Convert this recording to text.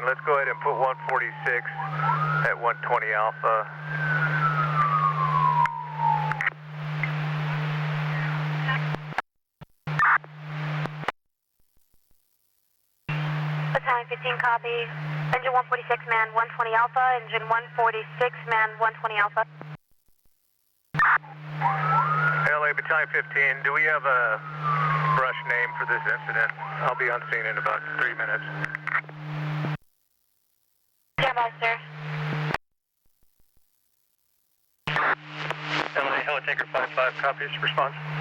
let's go ahead and put 146 at 120 Alpha. Battalion 15, copy. Engine 146, man 120 Alpha. Engine 146, man 120 Alpha. LA Battalion 15, do we have a brush name for this incident? I'll be on scene in about 3 minutes. Stand by, sir. LA Helitanker 55, copies, response.